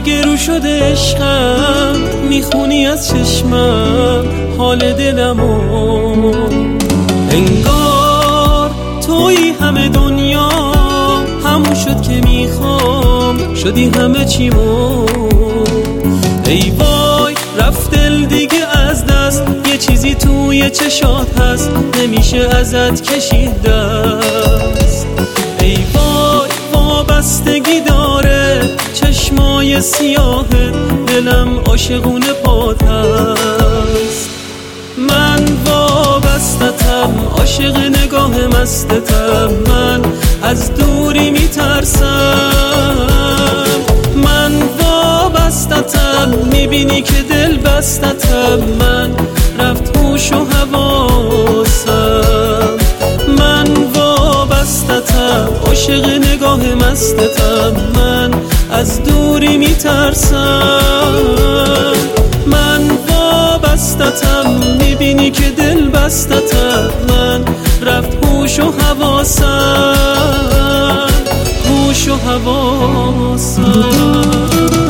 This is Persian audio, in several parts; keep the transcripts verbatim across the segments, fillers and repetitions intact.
گرو شده عشقم، میخونی از چشمم حال دلمو. انگار توی همه دنیا، همون شد که میخوام، شدی همه چیمو. ای وای رفت دل دیگه از دست، یه چیزی توی چشات هست، نمیشه ازت کشید دست. ای وای وابستگی داره چشمای سیاهت، دلم عاشقونه پات هست. من وابستتم، عاشق نگاه مستتم، من از دوری میترسم. من وابستتم، میبینی که دل بستتم، من رفت هوش و حواسم. من وابستتم، عاشق نگاه مستتم، من از دوری میترسم. من وابستتم، میبینی که دل بستتم، من رفت هوش و حواسم، هوش و حواسم.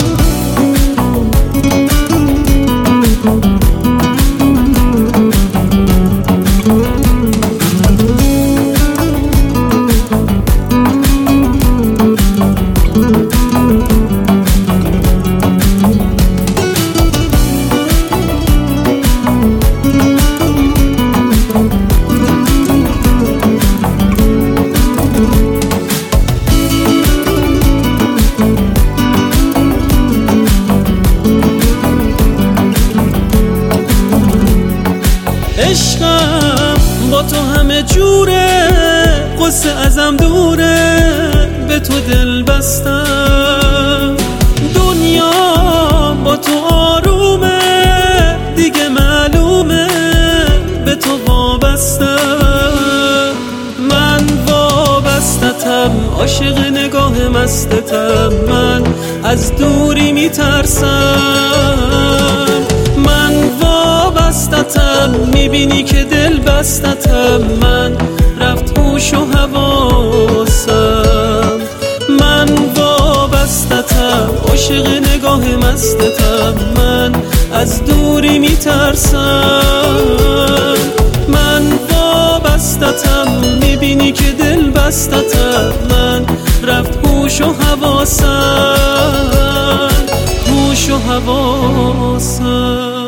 عشقم با تو همه جوره، قصه ازم دوره، به تو دل بستم. دنیا با تو آرومه، دیگه معلومه به تو وابستم. من وابستتم، عاشق نگاه مستتم، من از دوری میترسم. من وابستتم، میبینی که دل بستتم، من رفت هوش و حواسم. من وابستتم، عاشق نگاه مستتم، من از دوری میترسم. من وابستتم، میبینی که دل بستتم، من رفت هوش و حواسم، هوش و حواسم.